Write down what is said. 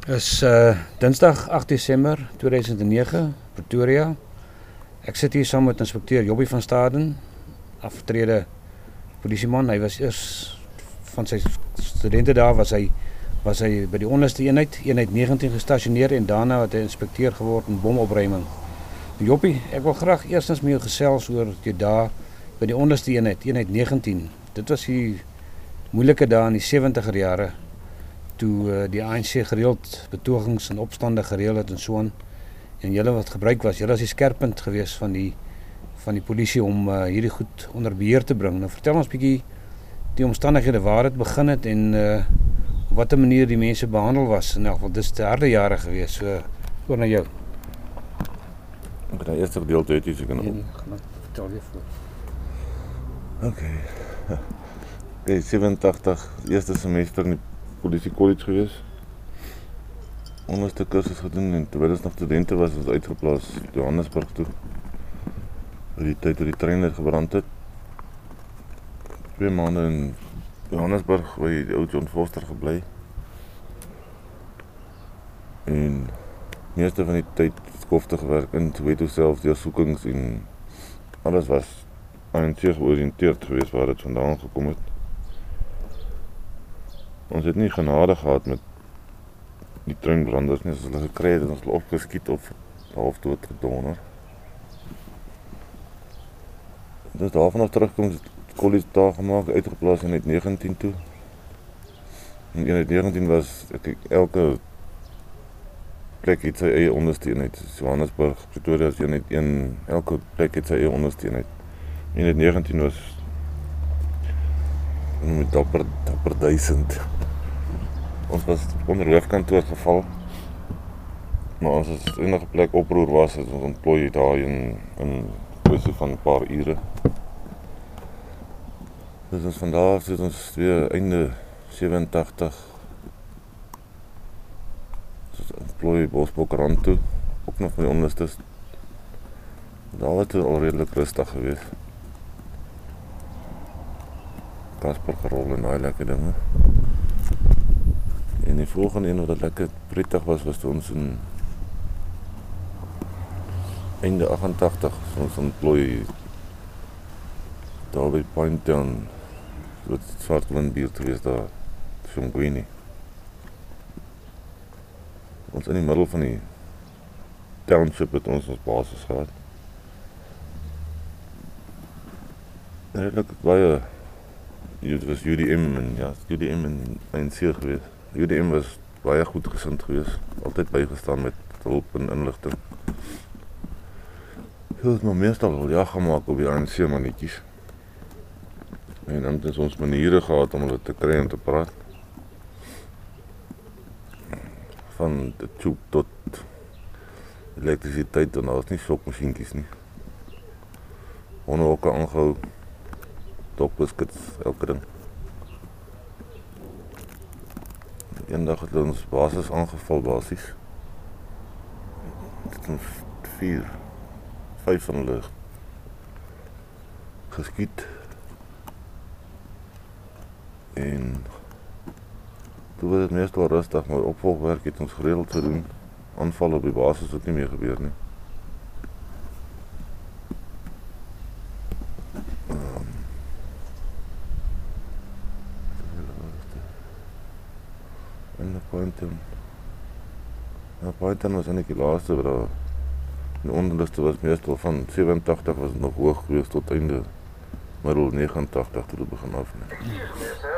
Is Dinsdag 8 Desember 2009, Pretoria. Ek sit hier saam met inspekteur Jobbie van Staden, afgetrede polisieman. Hy was eers van sy studente daar was hy by die onderste eenheid 19 gestasioneer en daarna het hy inspekteur geword in bomopruiming. Jobbie, ek wil graag eerstens met jou gesels oor jou dae by die onderste eenheid 19. Dit was die moeilike dae in die 70er jare toe die ANC gereeld betogings en opstande gereël het en so aan. En julle wat gebruik was, julle was die skerpunt gewees van die polisie om hierdie goed onder beheer te bring. Nou vertel ons bietjie die omstandighede waar dit begin het en op watter manier die mense behandel was. In elk geval dis te harde jare gewees. So oor na jou. Ek het die eerste gedeelte het jy seker nog. Vertel weer voor. Okay, 87, eerste semester in die polisie college gewees. Onderste kursus gedoen en terwyl ons nog studente was, ons uitgeplaas Johannesburg toe. By die tyd toe die trein het gebrand het. 2 maande in Johannesburg by die ou John Foster gebly. En meeste van die tyd skofte gewerk in Soweto self, deursoekings en alles was ANC georiënteerd gewees waar dit vandaan gekom het. Ons het nie genade gehad met die treinbranders nie, as hulle gekry het, ons hulle opgeskiet of half dood gedonder. Dus daarvan af terugkom, het college daar gemaakt, uitgeplaas in 19 toe. In 19 was elke plek het sy eie ondersteunheid. Johannesburg, Pretoria is elke plek het sy eie ondersteunheid. In 19 was met dapper 1000. Ons was onder hoofdkantoor geval. Maar as ons enige plek oproer was, het ons ontplooi daar in kwessie van 'n paar ure. Dus ons vandaar sit ons weer einde 87. Dus ontplooi Bosbokrand toe, ook nog met die onderstes. Daar was het al redelijk rustig geweest. Kasper gerol en daai lekker dinge. En die volgende een wat lekker prettig was toe ons in einde 88 ons ontplooi daar by Point Town, wat Swartwindbuurt gewees daar, Shongweni. Ons in die middel van die township het ons basis gehad. Redelijk baie, dit was UDM en ANC gewees. UDM was baie goed gesind gewees, altyd bygestaan met hulp en inligting. Hulle het maar meestal al ja gemaak op die ANC mannetjies. En dan het ons maniere gehad om hulle te kry en te praat. Van de tube tot elektrisiteit en daar was nie sokmachientjies nie. Honderhokke aangehou, topbiskits, elke ding. Eendag het ons basis aangeval basies. Het ons 5 van hulle geskiet. En toe was het meestal rustig, maar opvolgwerk het ons gereeld gedoen. Aanvallen op die basis het nie meer gebeur nie. En Pointon was eintlik die laaste wat daar. Die onderste was meestal van 87 was het nog hoog geweest tot einde middel 89 toe dit begin afneem.